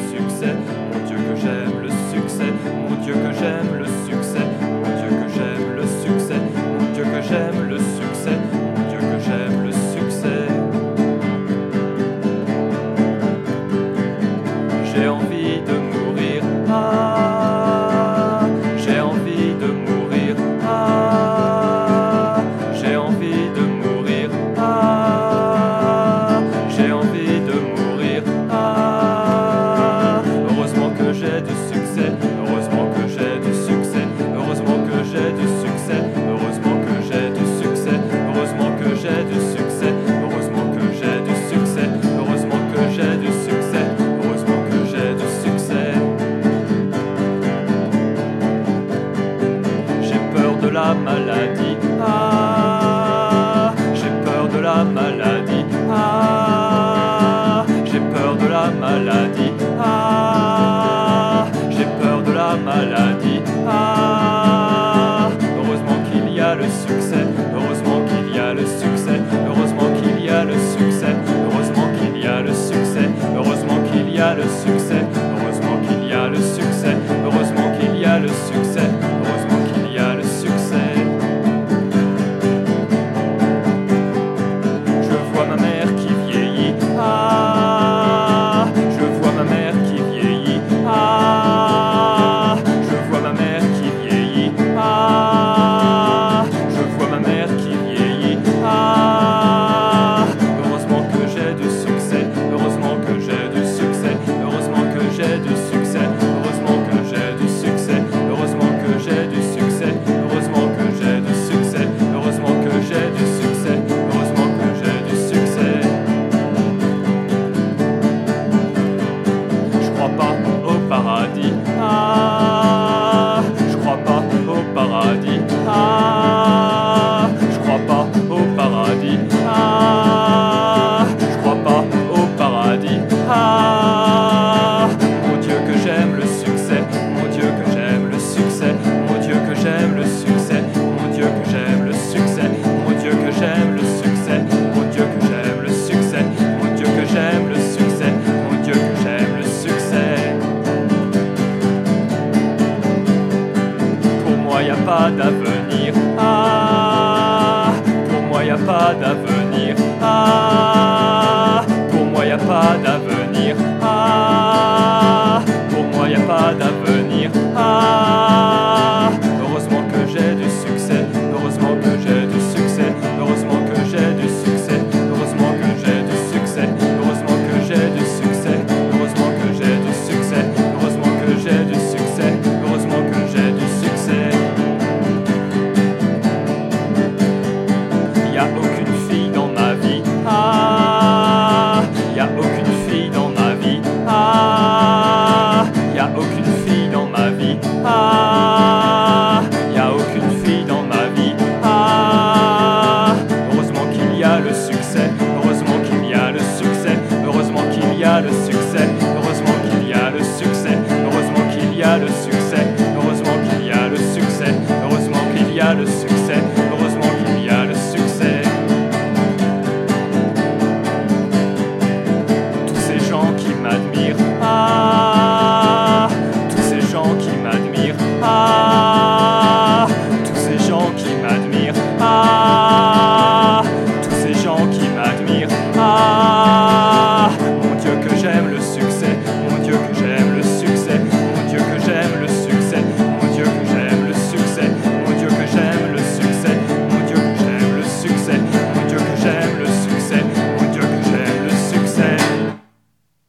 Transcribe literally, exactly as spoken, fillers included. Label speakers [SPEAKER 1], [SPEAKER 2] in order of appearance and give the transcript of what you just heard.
[SPEAKER 1] succès, mon Dieu que j'aime le succès, mon Dieu que j'aime le succès, mon Dieu que j'aime le succès, mon Dieu que j'aime le succès, mon Dieu que j'aime le succès. J'ai envie de mourir, ah, j'ai envie de mourir, ah, j'ai envie de mourir, ah, j'ai envie de mourir, ah. Heureusement que j'ai du succès, heureusement que j'ai du succès, heureusement que j'ai du succès, heureusement que j'ai du succès, heureusement que j'ai du succès, heureusement que j'ai du succès, heureusement que j'ai du succès, heureusement que j'ai du succès. J'ai peur de la maladie, ah, j'ai peur de la maladie, ah, j'ai peur de la maladie, ah, j'ai peur de la maladie, ah. Heureusement qu'il y a le succès, heureusement qu'il y a le succès, heureusement qu'il y a le succès, heureusement qu'il y a le succès, heureusement qu'il y a le succès, heureusement qu'il y a le succès, heureusement qu'il y a le succès, heureusement qu'il y a le succès. Je vois ma mère qui vieillit, ah, je vois ma mère qui vieillit, ah, je vois ma mère qui vieillit, ah, je vois ma mère qui vieillit, ah. Heureusement que j'ai du succès, heureusement que j'ai du succès, heureusement que j'ai du succès, heureusement que j'ai du succès, heureusement que j'ai du succès, heureusement que j'ai du succès, heureusement que j'ai du succès, heureusement que j'ai du succès. Je crois pas au paradis, ah, je crois pas au paradis, ah, je crois pas au paradis, ah, je crois pas au paradis, ah. Mon Dieu que j'aime le succès, mon Dieu que j'aime le succès, mon Dieu que j'aime le succès, mon Dieu que j'aime le succès, mon Dieu que j'aime le succès, mon Dieu que j'aime le succès, mon Dieu que j'aime le succès, mon Dieu que j'aime le succès. Pour moi y a pas d'aveugle,